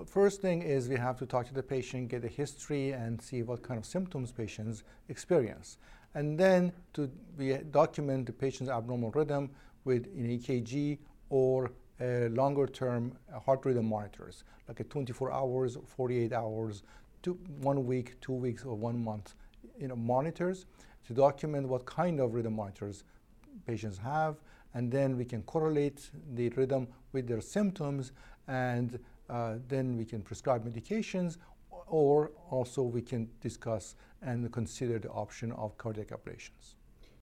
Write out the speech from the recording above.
first thing is we have to talk to the patient, get a history, and see what kind of symptoms patients experience. And then we document the patient's abnormal rhythm with an EKG or longer-term heart rhythm monitors, like a 24 hours, 48 hours, 1 week, 2 weeks, or 1 month, monitors to document what kind of rhythm monitors patients have, and then we can correlate the rhythm with their symptoms, and then we can prescribe medications, or also we can discuss and consider the option of cardiac ablations.